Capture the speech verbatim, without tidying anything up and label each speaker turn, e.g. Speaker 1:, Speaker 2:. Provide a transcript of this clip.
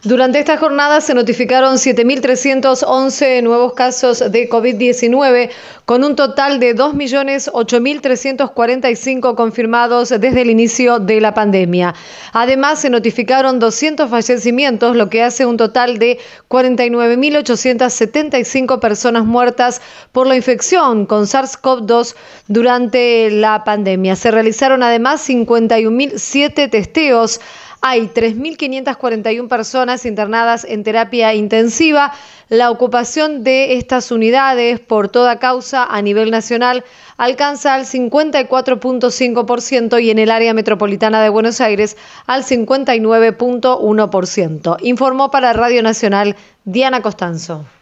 Speaker 1: Durante esta jornada se notificaron siete mil trescientos once nuevos casos de COVID diecinueve, con un total de dos millones ocho mil trescientos cuarenta y cinco confirmados desde el inicio de la pandemia. Además, se notificaron doscientos fallecimientos, lo que hace un total de cuarenta y nueve mil ochocientas setenta y cinco personas muertas por la infección con SARS-CoV dos durante la pandemia. Se realizaron además cincuenta y un mil siete testeos. Hay tres mil quinientas cuarenta y una personas internadas en terapia intensiva. La ocupación de estas unidades por toda causa a nivel nacional alcanza al cincuenta y cuatro punto cinco por ciento y en el área metropolitana de Buenos Aires al cincuenta y nueve punto uno por ciento. Informó para Radio Nacional Diana Costanzo.